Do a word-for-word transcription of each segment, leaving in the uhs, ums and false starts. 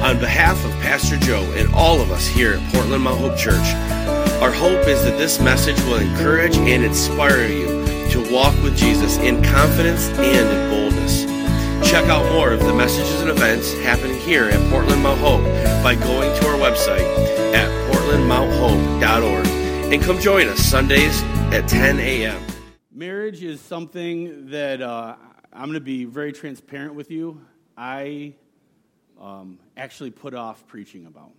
On behalf of Pastor Joe and all of us here at Portland Mount Hope Church, our hope is that this message will encourage and inspire you to walk with Jesus in confidence and in boldness. Check out more of the messages and events happening here at Portland Mount Hope by going to our website at portland mount hope dot org and come join us Sundays at ten a.m. Marriage is something that uh, I'm going to be very transparent with you. I um, actually put off preaching about.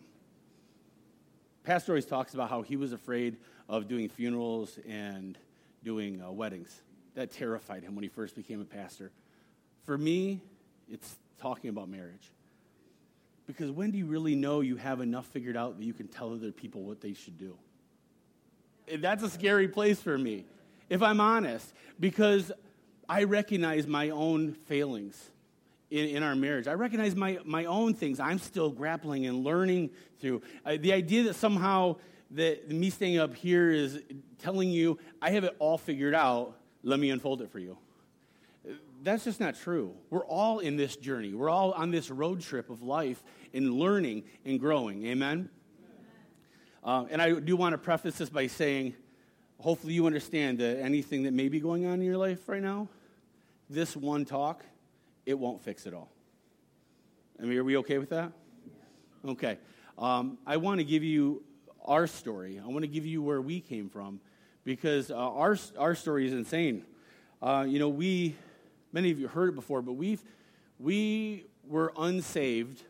Pastor always talks about how he was afraid of doing funerals and doing uh, weddings. That terrified him when he first became a pastor. For me, it's talking about marriage. Because when do you really know you have enough figured out that you can tell other people what they should do? That's a scary place for me, if I'm honest, because I recognize my own failings in, in our marriage. I recognize my, my own things I'm still grappling and learning through. Uh, the idea that somehow that me staying up here is telling you I have it all figured out, let me unfold it for you. That's just not true. We're all in this journey. We're all on this road trip of life and learning and growing. Amen? Uh, and I do want to preface this by saying, hopefully you understand that anything that may be going on in your life right now, this one talk, it won't fix it all. I mean, are we okay with that? Okay. Um, I want to give you our story. I want to give you where we came from because uh, our our story is insane. Uh, you know, we... Many of you heard it before, but we've we were unsaved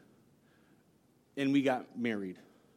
and we got married.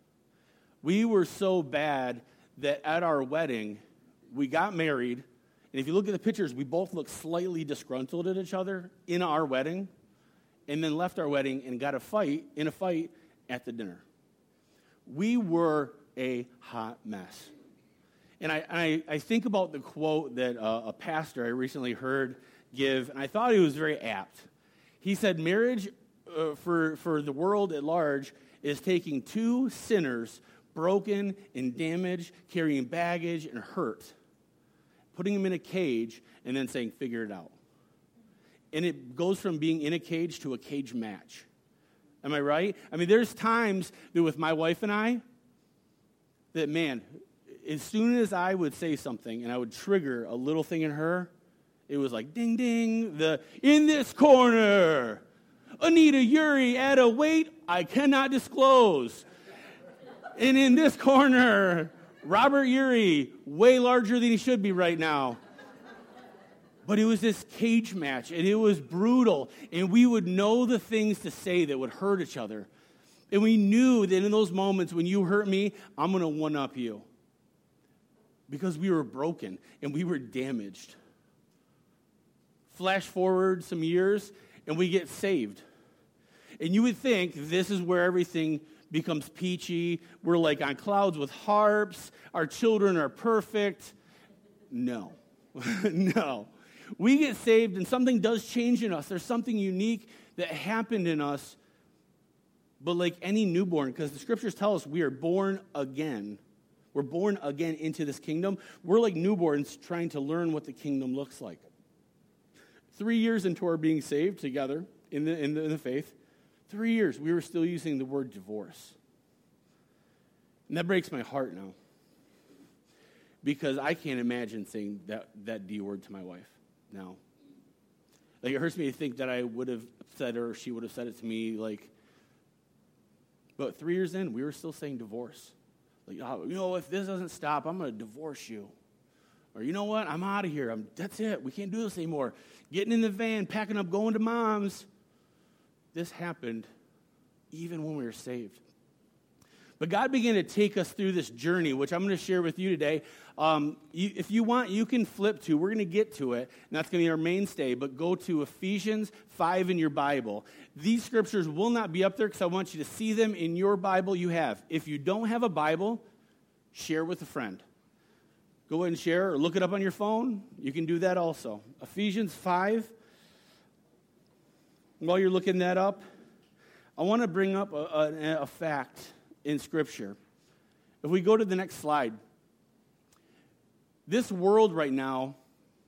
We were so bad that at our wedding, we got married, and if you look at the pictures, we both look slightly disgruntled at each other in our wedding, and then left our wedding and got a fight in a fight at the dinner. We were a hot mess. And I I, I think about the quote that uh, a pastor I recently heard give, and I thought he was very apt. He said, marriage uh, for, for the world at large is taking two sinners, broken and damaged, carrying baggage and hurt, putting them in a cage, and then saying, figure it out. And it goes from being in a cage to a cage match. Am I right? I mean, there's times that with my wife and I, that, man, as soon as I would say something and I would trigger a little thing in her, it was like, ding, ding, the in this corner, Anita Yuri at a weight I cannot disclose. And in this corner, Robert Yuri, way larger than he should be right now. But it was this cage match, and it was brutal. And we would know the things to say that would hurt each other. And we knew that in those moments when you hurt me, I'm going to one-up you. Because we were broken, and we were damaged. Flash forward some years, and we get saved. And you would think this is where everything becomes peachy. We're like on clouds with harps. Our children are perfect. No. No. We get saved, and something does change in us. There's something unique that happened in us. But like any newborn, because the scriptures tell us we are born again. We're born again into this kingdom. We're like newborns trying to learn what the kingdom looks like. Three years into our being saved together in the, in the in the faith, three years, we were still using the word divorce. And that breaks my heart now. Because I can't imagine saying that, that D word to my wife now. Like, it hurts me to think that I would have said it or she would have said it to me. Like, but three years in, we were still saying divorce. Like, oh, you know, if this doesn't stop, I'm going to divorce you. Or, you know what, I'm out of here. I'm, that's it. We can't do this anymore. Getting in the van, packing up, going to mom's. This happened even when we were saved. But God began to take us through this journey, which I'm going to share with you today. Um, you, if you want, you can flip to, we're going to get to it, and that's going to be our mainstay, but go to Ephesians five in your Bible. These scriptures will not be up there because I want you to see them in your Bible you have. If you don't have a Bible, share with a friend. Go ahead and share or look it up on your phone. You can do that also. Ephesians five. While you're looking that up, I want to bring up a, a, a fact in Scripture. If we go to the next slide, this world right now,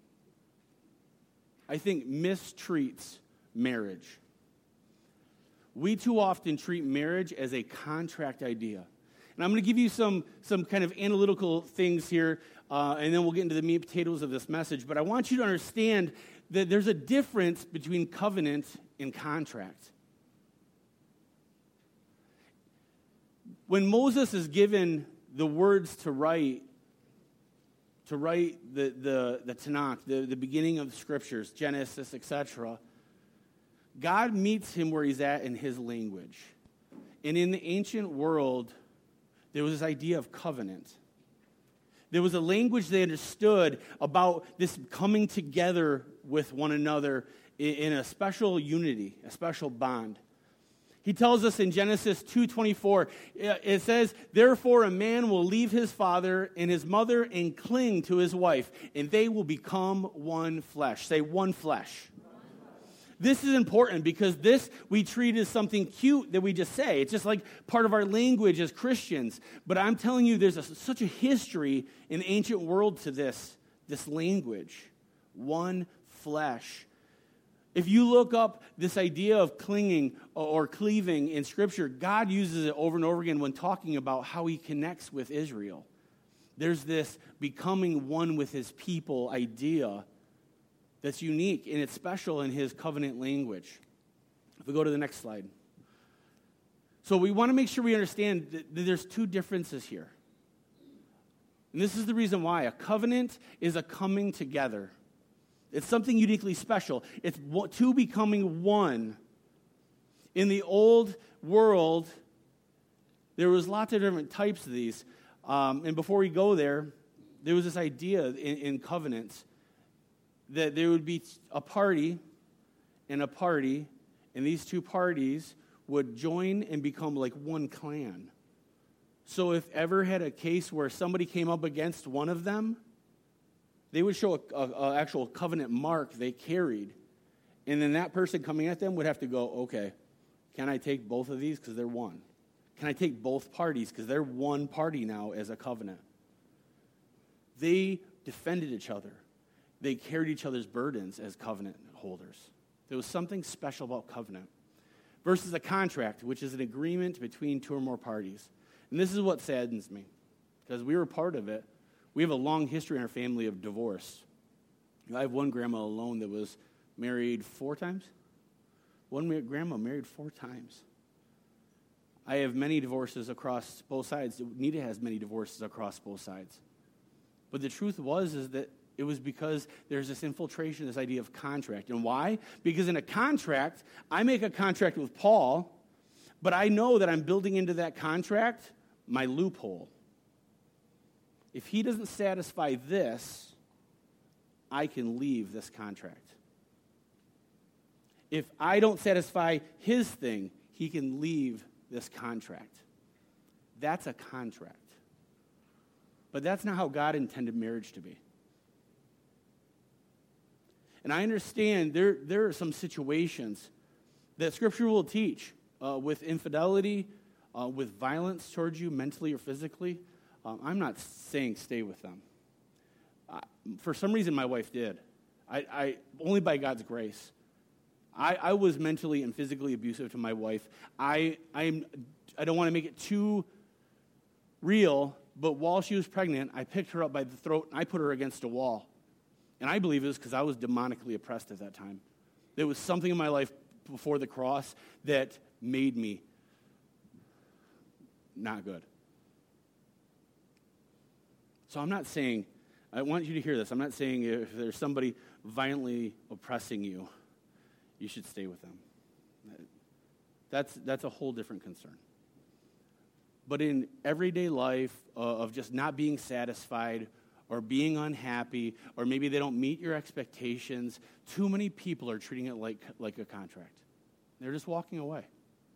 I think, mistreats marriage. we too often treat marriage as a contract idea. And I'm going to give you some, some kind of analytical things here, uh, and then we'll get into the meat and potatoes of this message. But I want you to understand that there's a difference between covenant and contract. When Moses is given the words to write, to write the, the, the Tanakh, the, the beginning of the scriptures, Genesis, et cetera, God meets him where he's at in his language. And in the ancient world, there was this idea of covenant. There was a language they understood about this coming together with one another in, in a special unity, a special bond. He tells us in Genesis two twenty-four, it says, "Therefore a man will leave his father and his mother and cling to his wife, and they will become one flesh." Say, one flesh. This is important because this we treat as something cute that we just say. It's just like part of our language as Christians. But I'm telling you, there's a, such a history in the ancient world to this, this language. One flesh. If you look up this idea of clinging or cleaving in Scripture, God uses it over and over again when talking about how he connects with Israel. There's this becoming one with his people idea that's unique, and it's special in his covenant language. If we go to the next slide. So we want to make sure we understand that there's two differences here. And this is the reason why. A covenant is a coming together. It's something uniquely special. It's two becoming one. In the old world, there was lots of different types of these. Um, and before we go there, there was this idea in, in covenants that there would be a party and a party, and these two parties would join and become like one clan. So if ever had a case where somebody came up against one of them, they would show an actual covenant mark they carried, and then that person coming at them would have to go, okay, can I take both of these because they're one? Can I take both parties because they're one party now as a covenant? They defended each other. They carried each other's burdens as covenant holders. There was something special about covenant. Versus a contract, which is an agreement between two or more parties. And this is what saddens me, because we were part of it. We have a long history in our family of divorce. I have one grandma alone that was married four times. One ma- grandma married four times. I have many divorces across both sides. Nita has many divorces across both sides. But the truth was is that it was because there's this infiltration, this idea of contract. And why? Because in a contract, I make a contract with Paul, but I know that I'm building into that contract my loophole. If he doesn't satisfy this, I can leave this contract. If I don't satisfy his thing, he can leave this contract. That's a contract. But that's not how God intended marriage to be. And I understand there, there are some situations that Scripture will teach uh, with infidelity, uh, with violence towards you mentally or physically. Um, I'm not saying stay with them. Uh, for some reason, my wife did. I, I only by God's grace. I, I was mentally and physically abusive to my wife. I I'm, I don't want to make it too real, but while she was pregnant, I picked her up by the throat and I put her against a wall. And I believe it was because I was demonically oppressed at that time. There was something in my life before the cross that made me not good. So I'm not saying, I want you to hear this, I'm not saying if there's somebody violently oppressing you, you should stay with them. That's, that's a whole different concern. But in everyday life uh, of just not being satisfied or being unhappy, or maybe they don't meet your expectations, too many people are treating it like, like a contract. They're just walking away.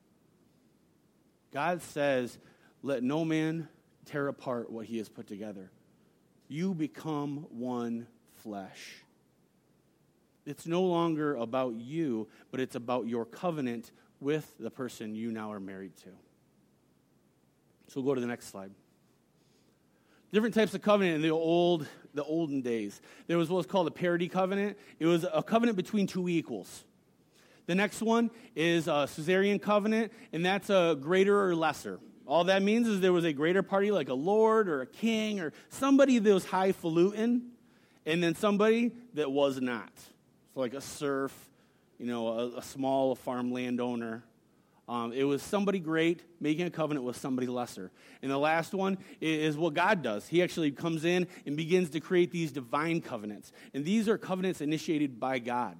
God says, let no man tear apart what he has put together. You become one flesh. It's no longer about you, but it's about your covenant with the person you now are married to. So we'll go to the next slide. Different types of covenant in the old, the olden days. There was what was called a parity covenant. It was a covenant between two equals. The next one is a Caesarean covenant, and that's a greater or lesser. All that means is there was a greater party like a lord or a king or somebody that was highfalutin, and then somebody that was not. So like a serf, you know, a, a small farm landowner. Um, it was somebody great making a covenant with somebody lesser. And the last one is what God does. He actually comes in and begins to create these divine covenants. And these are covenants initiated by God.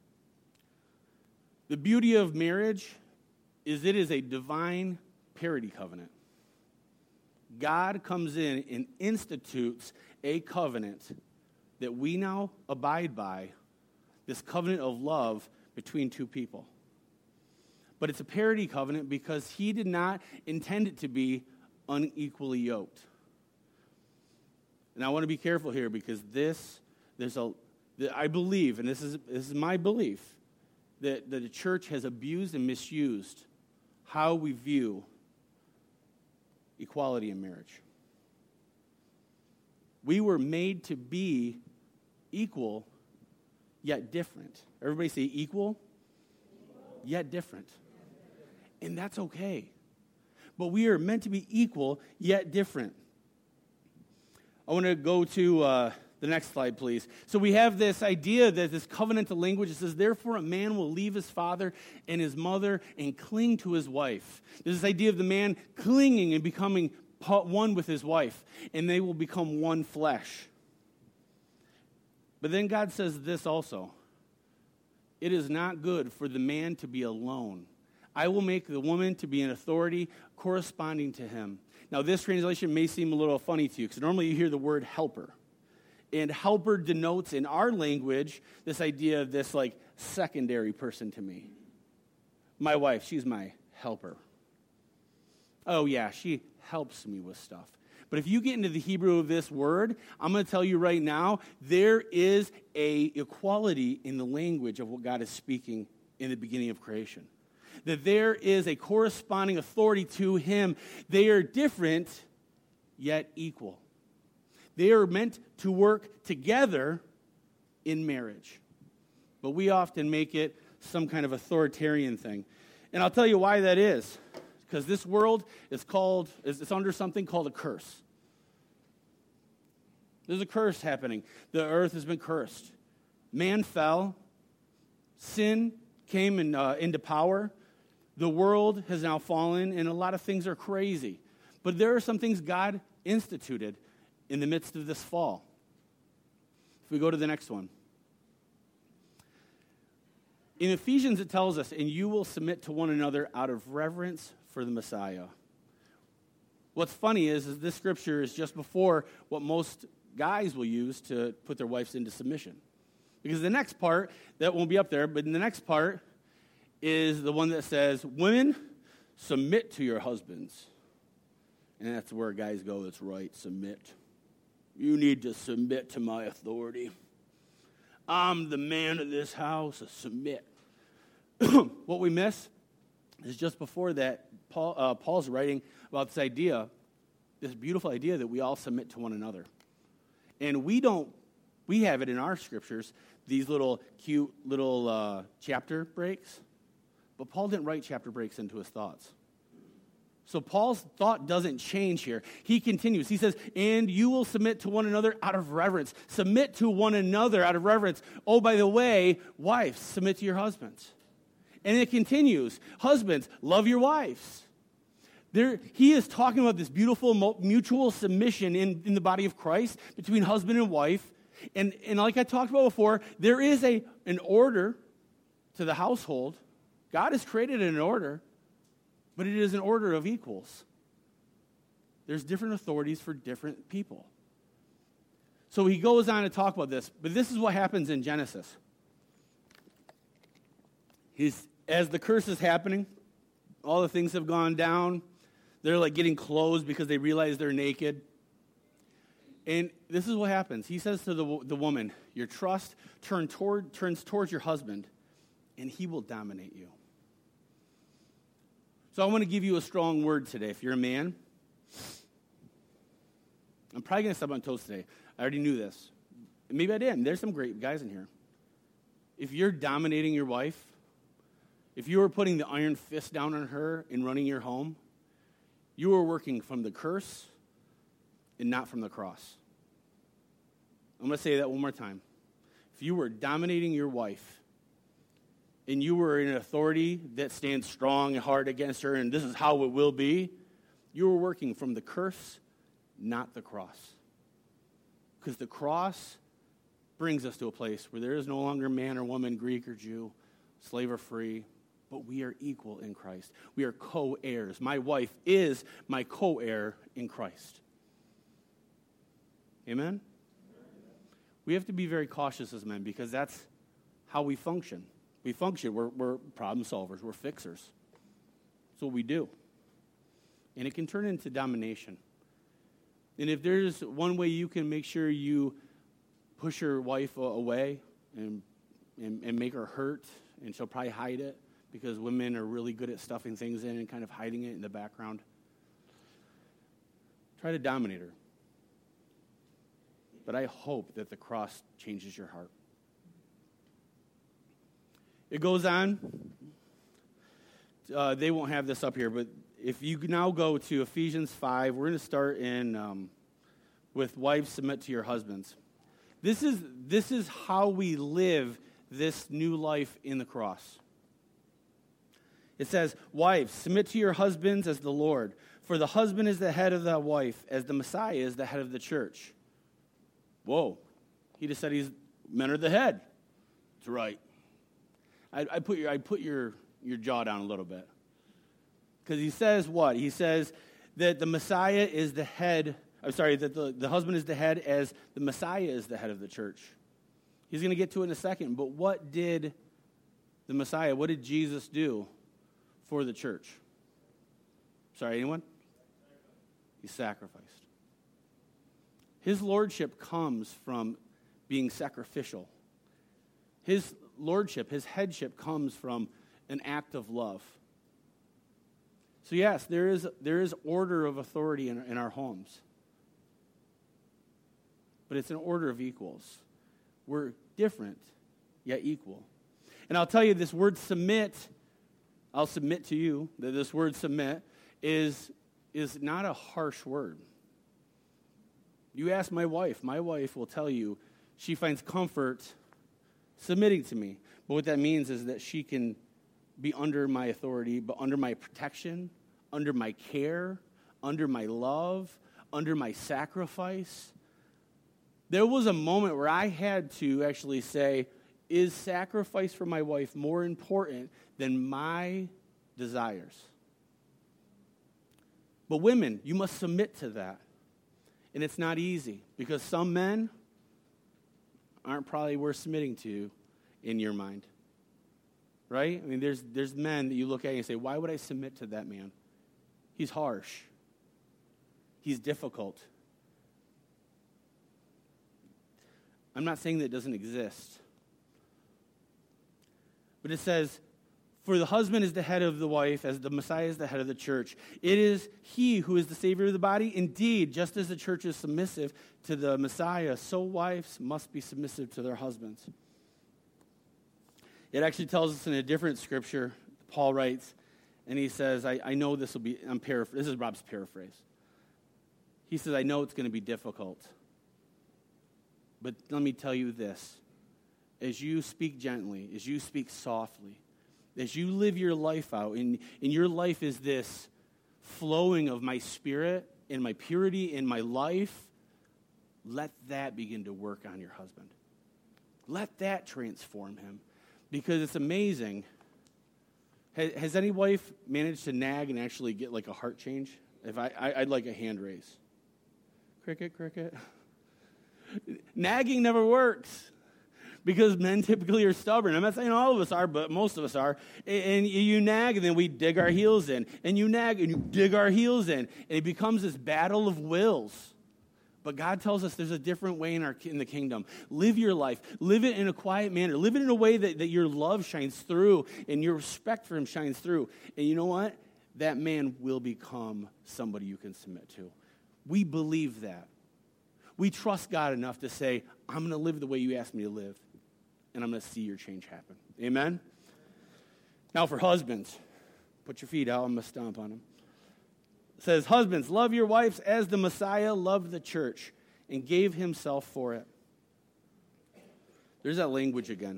The beauty of marriage is it is a divine parity covenant. God comes in and institutes a covenant that we now abide by, this covenant of love between two people. But it's a parity covenant because he did not intend it to be unequally yoked. And I want to be careful here because this, there's a, I believe, and this is this is my belief, that, that the church has abused and misused how we view equality in marriage. We were made to be equal, yet different. Everybody say equal, yet different. And that's okay. But we are meant to be equal, yet different. I want to go to uh, the next slide, please. So we have this idea that this covenantal language, it says, therefore a man will leave his father and his mother and cling to his wife. There's this idea of the man clinging and becoming one with his wife, and they will become one flesh. But then God says this also. It is not good for the man to be alone. I will make the woman to be an authority corresponding to him. Now, this translation may seem a little funny to you because normally you hear the word helper. And helper denotes in our language this idea of this like secondary person to me. My wife, she's my helper. Oh, yeah, she helps me with stuff. But if you get into the Hebrew of this word, I'm going to tell you right now, there is a equality in the language of what God is speaking in the beginning of creation. That there is a corresponding authority to him. They are different, yet equal. They are meant to work together in marriage. But we often make it some kind of authoritarian thing. And I'll tell you why that is. Because this world is called, it's under something called a curse. There's a curse happening. The earth has been cursed. Man fell. Sin came in, uh, into power. The world has now fallen, and a lot of things are crazy. But there are some things God instituted in the midst of this fall. If we go to the next one. In Ephesians, it tells us, and you will submit to one another out of reverence for the Messiah. What's funny is, is this scripture is just before what most guys will use to put their wives into submission. Because the next part, that won't be up there, but in the next part is the one that says, women, submit to your husbands. And that's where guys go, that's right, submit. You need to submit to my authority. I'm the man of this house, so submit. What we miss is just before that, Paul, uh, Paul's writing about this idea, this beautiful idea that we all submit to one another. And we don't, we have it in our scriptures, these little cute little uh, chapter breaks. But Paul didn't write chapter breaks into his thoughts. So Paul's thought doesn't change here. He continues. He says, and you will submit to one another out of reverence. Submit to one another out of reverence. Oh, by the way, wives, submit to your husbands. And it continues. Husbands, love your wives. There, he is talking about this beautiful mutual submission in, in the body of Christ between husband and wife. And, and like I talked about before, there is a an order to the household. God has created an order, but it is an order of equals. There's different authorities for different people. So he goes on to talk about this, but this is what happens in Genesis. He's, as the curse is happening, all the things have gone down. They're like getting clothes because they realize they're naked. And this is what happens. He says to the, the woman, your trust turn toward, turns towards your husband, and he will dominate you. So I want to give you a strong word today. If you're a man, I'm probably going to step on toes today. I already knew this. Maybe I didn't. There's some great guys in here. If you're dominating your wife, if you were putting the iron fist down on her and running your home, you were working from the curse and not from the cross. I'm going to say that one more time. If you were dominating your wife and you were in authority that stands strong and hard against her, and this is how it will be, you were working from the curse, not the cross. Because the cross brings us to a place where there is no longer man or woman, Greek or Jew, slave or free, but we are equal in Christ. We are co-heirs. My wife is my co-heir in Christ. Amen? We have to be very cautious as men because that's how we function. We function. We're, we're problem solvers. We're fixers. That's what we do. And it can turn into domination. And if there's one way you can make sure you push your wife away and, and, and make her hurt, and she'll probably hide it because women are really good at stuffing things in and kind of hiding it in the background, try to dominate her. But I hope that the cross changes your heart. It goes on. Uh, they won't have this up here, but if you now go to Ephesians five, we're going to start in um, with wives submit to your husbands. This is this is how we live this new life in the cross. It says, wives, submit to your husbands as the Lord, for the husband is the head of the wife, as the Messiah is the head of the church. Whoa, he just said he's men are the head. That's right. I, I put your I put your your jaw down a little bit. Because he says what? He says that the Messiah is the head, I'm sorry, that the, the husband is the head as the Messiah is the head of the church. He's going to get to it in a second, but what did the Messiah, what did Jesus do for the church? Sorry, anyone? He sacrificed. His lordship comes from being sacrificial. His lordship, his headship comes from an act of love. So yes, there is there is order of authority in, in our homes. But it's an order of equals. We're different, yet equal. And I'll tell you, this word submit, I'll submit to you, that this word submit is, is not a harsh word. You ask my wife, my wife will tell you she finds comfort submitting to me. But what that means is that she can be under my authority, but under my protection, under my care, under my love, under my sacrifice. There was a moment where I had to actually say, is sacrifice for my wife more important than my desires? But women, you must submit to that. And it's not easy, because some men aren't probably worth submitting to in your mind. Right? I mean, there's there's men that you look at and you say, why would I submit to that man? He's harsh. He's difficult. I'm not saying that it doesn't exist. But it says, for the husband is the head of the wife, as the Messiah is the head of the church. It is he who is the Savior of the body. Indeed, just as the church is submissive to the Messiah, so wives must be submissive to their husbands. It actually tells us in a different scripture, Paul writes, and he says, I, I know this will be, I'm paraphr- this is Rob's paraphrase. He says, I know it's going to be difficult. But let me tell you this. As you speak gently, as you speak softly, as you live your life out, and, and your life is this flowing of my spirit and my purity in my life, let that begin to work on your husband. Let that transform him. Because it's amazing. Has, has any wife managed to nag and actually get like a heart change? If I, I, I'd like a hand raise. Cricket, cricket. Nagging never works. Because men typically are stubborn. I'm not saying all of us are, but most of us are. And, and you nag, and then we dig our heels in. And you nag, and you dig our heels in. And it becomes this battle of wills. But God tells us there's a different way in our in the kingdom. Live your life. Live it in a quiet manner. Live it in a way that, that your love shines through and your respect for him shines through. And you know what? That man will become somebody you can submit to. We believe that. We trust God enough to say, I'm going to live the way you asked me to live. And I'm going to see your change happen. Amen? Now for husbands, put your feet out. I'm going to stomp on them. It says, husbands, love your wives as the Messiah loved the church and gave himself for it. There's that language again.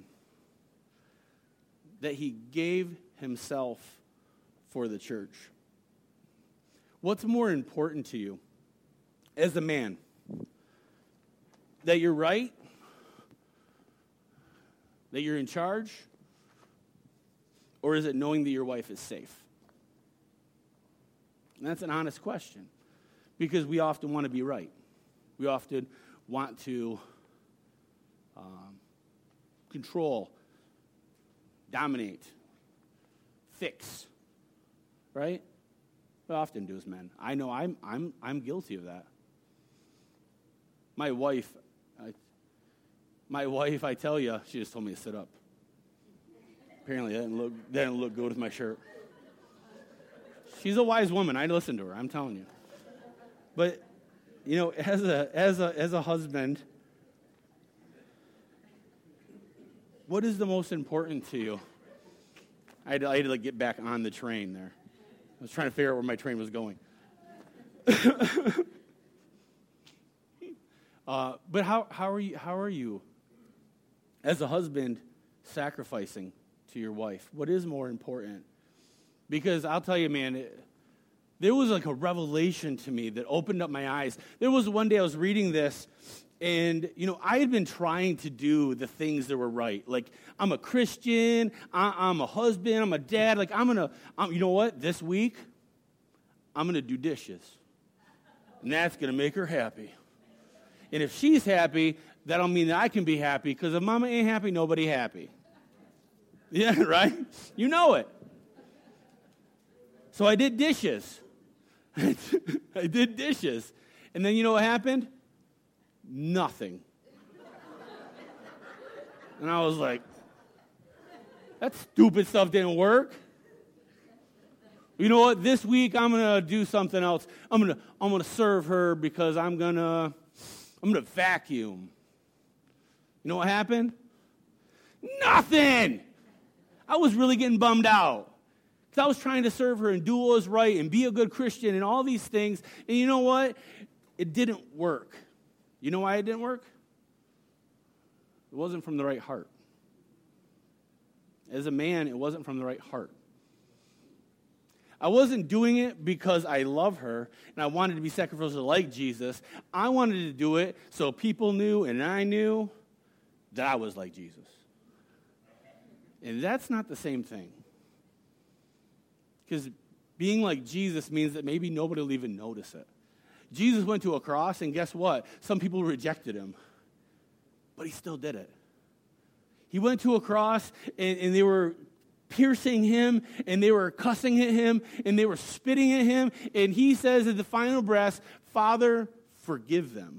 That he gave himself for the church. What's more important to you as a man? That you're right? That you're in charge? Or is it knowing that your wife is safe? And that's an honest question. Because we often want to be right. We often want to um, control, dominate, fix, right? We often do as men. I know I'm I'm I'm guilty of that. My wife, I, my wife, I tell you, she just told me to sit up. Apparently, that didn't look that didn't look good with my shirt. She's a wise woman. I listen to her. I'm telling you. But you know, as a as a as a husband, what is the most important to you? I had to, I had to like get back on the train there. I was trying to figure out where my train was going. uh, but how how are you how are you as a husband sacrificing to your wife? What is more important? Because I'll tell you, man, it, there was like a revelation to me that opened up my eyes. There was one day I was reading this, and, you know, I had been trying to do the things that were right. Like, I'm a Christian, I, I'm a husband, I'm a dad. Like, I'm going to, you know what? This week, I'm going to do dishes. And that's going to make her happy. And if she's happy, that'll mean that I can be happy, because if mama ain't happy, nobody happy. Yeah, right? You know it. So I did dishes. I did dishes. And then you know what happened? Nothing. And I was like, that stupid stuff didn't work. You know what? This week I'm gonna do something else. I'm gonna I'm gonna serve her because I'm gonna I'm gonna vacuum. You know what happened? Nothing. I was really getting bummed out. Because I was trying to serve her and do what was right and be a good Christian and all these things. And you know what? It didn't work. You know why it didn't work? It wasn't from the right heart. As a man, it wasn't from the right heart. I wasn't doing it because I love her and I wanted to be sacrificial like Jesus. I wanted to do it so people knew and I knew that I was like Jesus. And that's not the same thing. Because being like Jesus means that maybe nobody will even notice it. Jesus went to a cross, and guess what? Some people rejected him. But he still did it. He went to a cross, and, and they were piercing him, and they were cussing at him, and they were spitting at him. And he says at the final breath, Father, forgive them.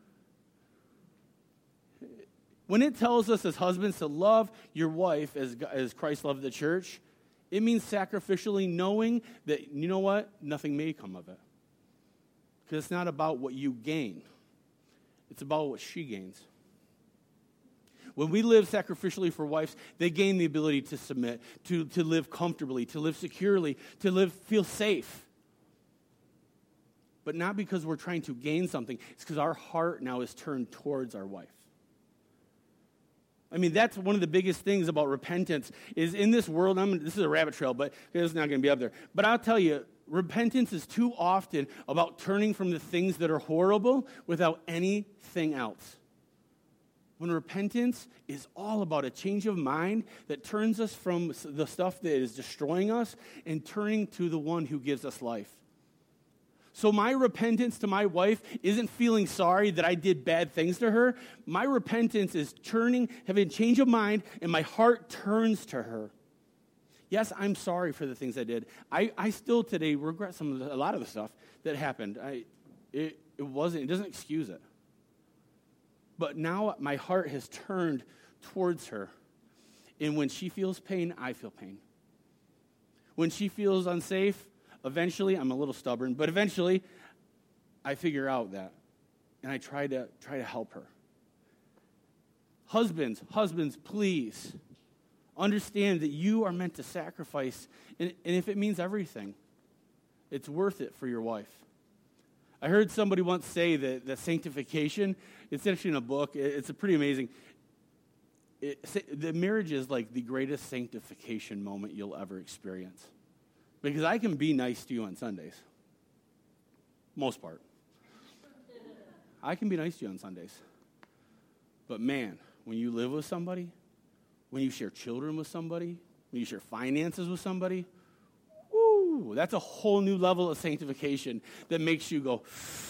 When it tells us as husbands to love your wife as, as Christ loved the church, it means sacrificially knowing that, you know what, nothing may come of it. Because it's not about what you gain. It's about what she gains. When we live sacrificially for wives, they gain the ability to submit, to, to live comfortably, to live securely, to live feel safe. But not because we're trying to gain something. It's because our heart now is turned towards our wife. I mean, that's one of the biggest things about repentance is in this world, I'm, this is a rabbit trail, but it's not going to be up there. But I'll tell you, repentance is too often about turning from the things that are horrible without anything else. When repentance is all about a change of mind that turns us from the stuff that is destroying us and turning to the one who gives us life. So my repentance to my wife isn't feeling sorry that I did bad things to her. My repentance is turning, having a change of mind, and my heart turns to her. Yes, I'm sorry for the things I did. I, I still today regret some of the, a lot of the stuff that happened. I, it, it wasn't, it doesn't excuse it. But now my heart has turned towards her. And when she feels pain, I feel pain. When she feels unsafe, eventually, I'm a little stubborn, but eventually I figure out that. And I try to try to help her. Husbands, husbands, please. Understand that you are meant to sacrifice, and, and if it means everything, it's worth it for your wife. I heard somebody once say that, that sanctification, it's actually in a book, it's a pretty amazing, it, the marriage is like the greatest sanctification moment you'll ever experience. Because I can be nice to you on Sundays. Most part. I can be nice to you on Sundays. But man, when you live with somebody, when you share children with somebody, when you share finances with somebody, woo, that's a whole new level of sanctification that makes you go,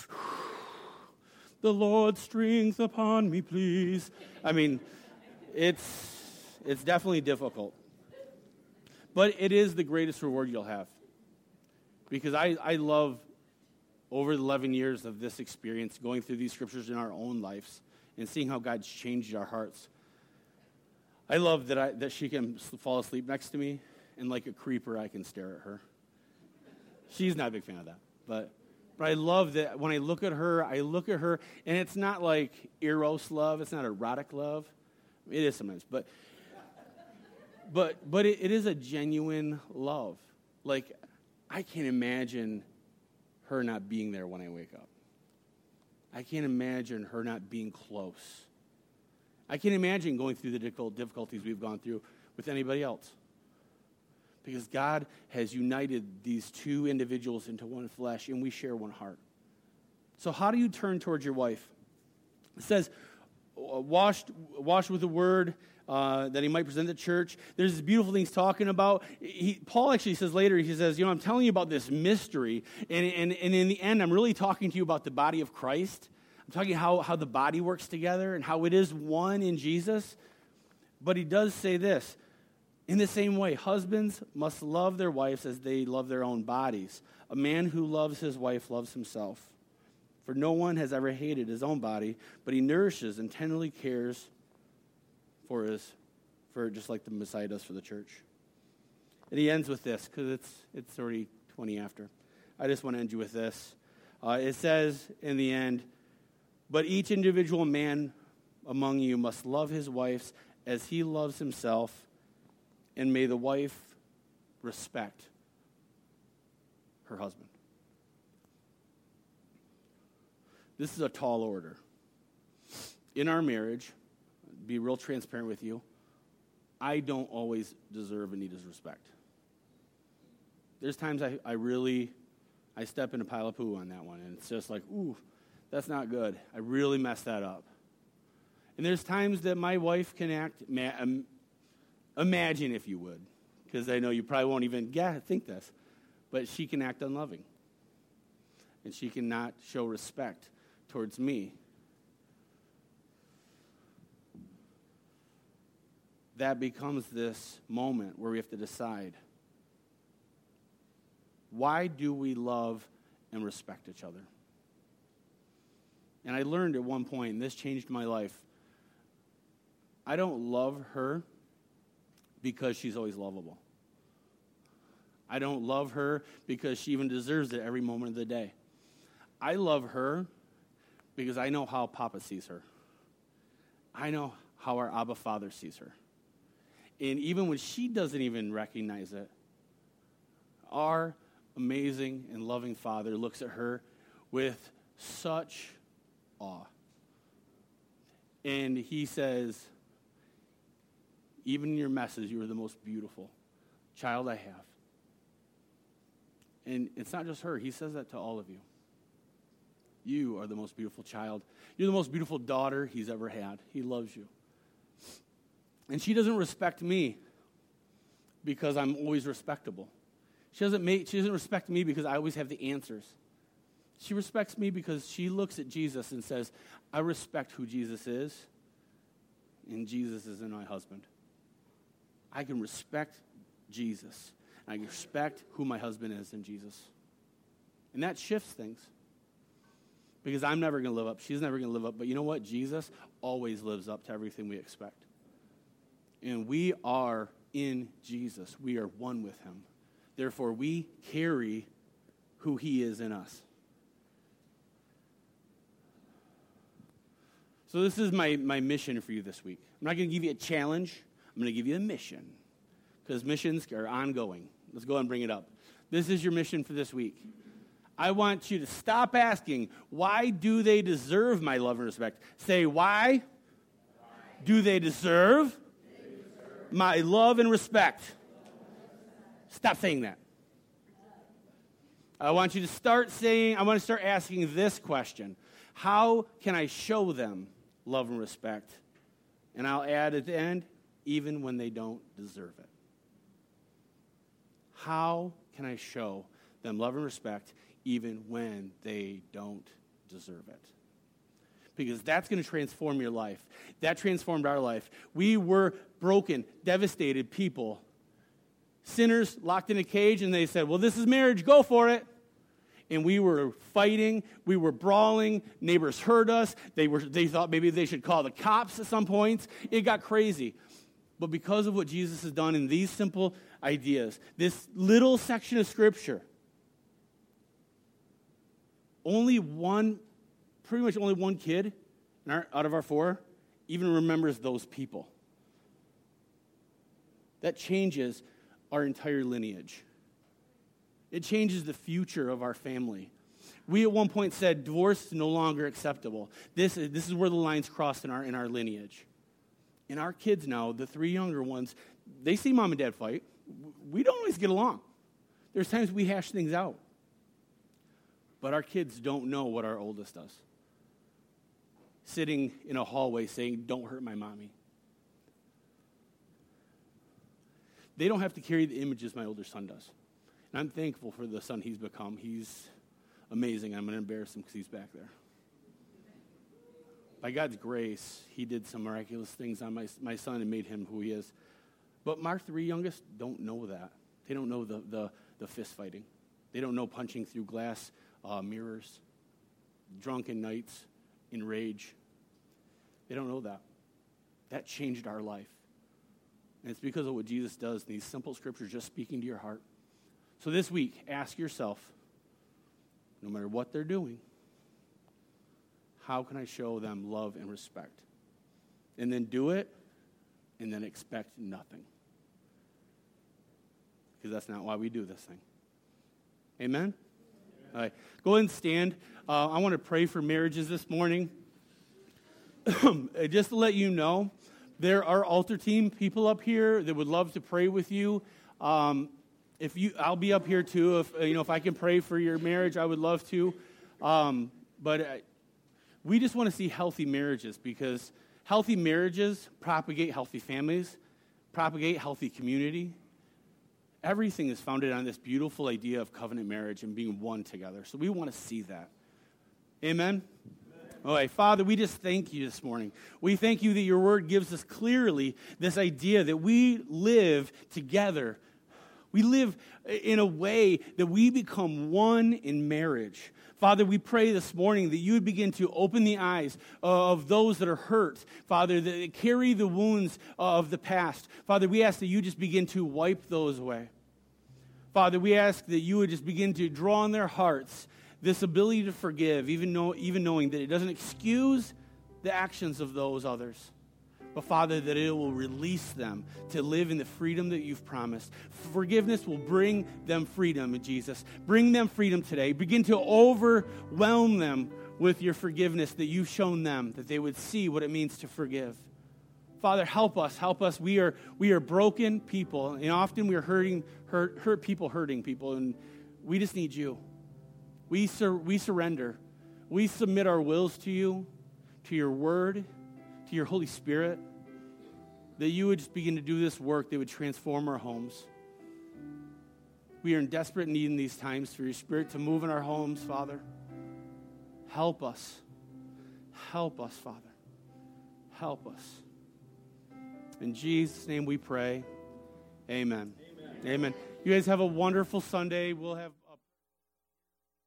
the Lord's strength upon me, please. I mean, it's it's definitely difficult. But it is the greatest reward you'll have. Because I, I love, over the eleven years of this experience, going through these scriptures in our own lives and seeing how God's changed our hearts. I love that I, that she can fall asleep next to me, and like a creeper, I can stare at her. She's not a big fan of that. But, but I love that when I look at her, I look at her, and it's not like eros love. It's not erotic love. It is sometimes, but... But but it, it is a genuine love. Like, I can't imagine her not being there when I wake up. I can't imagine her not being close. I can't imagine going through the difficult difficulties we've gone through with anybody else. Because God has united these two individuals into one flesh, and we share one heart. So how do you turn towards your wife? It says, washed, washed with the word, Uh, that he might present the church. There's this beautiful thing he's talking about. He, Paul actually says later, he says, you know, I'm telling you about this mystery, and, and, and in the end, I'm really talking to you about the body of Christ. I'm talking how, how the body works together and how it is one in Jesus. But he does say this, in the same way, husbands must love their wives as they love their own bodies. A man who loves his wife loves himself. For no one has ever hated his own body, but he nourishes and tenderly cares for his, for just like the Messiah does for the church. And he ends with this, because it's it's already twenty after. I just want to end you with this. Uh, it says in the end, but each individual man among you must love his wife as he loves himself, and may the wife respect her husband. This is a tall order. In our marriage, be real transparent with you, I don't always deserve and need his respect. There's times I, I really, I step in a pile of poo on that one, and it's just like, ooh, that's not good. I really messed that up. And there's times that my wife can act, ma- um, imagine if you would, because I know you probably won't even yeah, think this, but she can act unloving. And she cannot show respect towards me. That becomes this moment where we have to decide, why do we love and respect each other? And I learned at one point, and this changed my life, I don't love her because she's always lovable. I don't love her because she even deserves it every moment of the day. I love her because I know how Papa sees her. I know how our Abba Father sees her. And even when she doesn't even recognize it, our amazing and loving Father looks at her with such awe. And he says, even in your messes, you are the most beautiful child I have. And it's not just her. He says that to all of you. You are the most beautiful child. You're the most beautiful daughter he's ever had. He loves you. And she doesn't respect me because I'm always respectable. She doesn't make, she doesn't respect me because I always have the answers. She respects me because she looks at Jesus and says, I respect who Jesus is, and Jesus is in my husband. I can respect Jesus, and I can respect who my husband is in Jesus. And that shifts things. Because I'm never going to live up. She's never going to live up. But you know what? Jesus always lives up to everything we expect. And we are in Jesus. We are one with him. Therefore, we carry who he is in us. So this is my, my mission for you this week. I'm not going to give you a challenge. I'm going to give you a mission, because missions are ongoing. Let's go ahead and bring it up. This is your mission for this week. I want you to stop asking, why do they deserve my love and respect? Say, why, why? do they deserve, they deserve my love and respect? Stop saying that. I want you to start saying, I want to start asking this question. How can I show them love and respect? And I'll add at the end, even when they don't deserve it. How can I show them love and respect even when they don't deserve it? Because that's going to transform your life. That transformed our life. We were broken, devastated people. Sinners locked in a cage, and they said, well, this is marriage, go for it. And we were fighting, we were brawling, neighbors heard us, they were they thought maybe they should call the cops at some points. It got crazy. But because of what Jesus has done in these simple ideas, this little section of Scripture, only one, pretty much only one kid in our, out of our four even remembers those people. That changes our entire lineage. It changes the future of our family. We at one point said divorce is no longer acceptable. This is, this is where the lines crossed in our, in our lineage. And our kids now, the three younger ones, they see mom and dad fight. We don't always get along. There's times we hash things out. But our kids don't know what our oldest does. Sitting in a hallway saying, don't hurt my mommy. They don't have to carry the images my older son does. And I'm thankful for the son he's become. He's amazing. I'm going to embarrass him because he's back there. By God's grace, he did some miraculous things on my, my son and made him who he is. But my three youngest don't know that. They don't know the, the, the fist fighting. They don't know punching through glass uh, mirrors, drunken nights, in rage. They don't know that. That changed our life. And it's because of what Jesus does, these simple scriptures just speaking to your heart. So this week, ask yourself, no matter what they're doing, how can I show them love and respect? And then do it, and then expect nothing. Because that's not why we do this thing. Amen? Amen. All right. Go ahead and stand. Uh, I want to pray for marriages this morning. Just to let you know, there are altar team people up here that would love to pray with you. Um, if you, I'll be up here too. If you know, if I can pray for your marriage, I would love to. Um, but uh, we just want to see healthy marriages, because healthy marriages propagate healthy families, propagate healthy community. Everything is founded on this beautiful idea of covenant marriage and being one together. So we want to see that. Amen? All right, Father, we just thank you this morning. We thank you that your word gives us clearly this idea that we live together. We live in a way that we become one in marriage. Father, we pray this morning that you would begin to open the eyes of those that are hurt, Father, that carry the wounds of the past. Father, we ask that you just begin to wipe those away. Father, we ask that you would just begin to draw on their hearts this ability to forgive, even, know, even knowing that it doesn't excuse the actions of those others. But Father, that it will release them to live in the freedom that you've promised. Forgiveness will bring them freedom, Jesus. Bring them freedom today. Begin to overwhelm them with your forgiveness that you've shown them, that they would see what it means to forgive. Father, help us, help us. We are we are broken people, and often we are hurting, hurt, hurt people, hurting people, and we just need you. We sur- we surrender. We submit our wills to you, to your word, to your Holy Spirit, that you would just begin to do this work that would transform our homes. We are in desperate need in these times for your Spirit to move in our homes, Father. Help us. Help us, Father. Help us. In Jesus' name we pray. Amen. Amen. Amen. You guys have a wonderful Sunday. We'll have...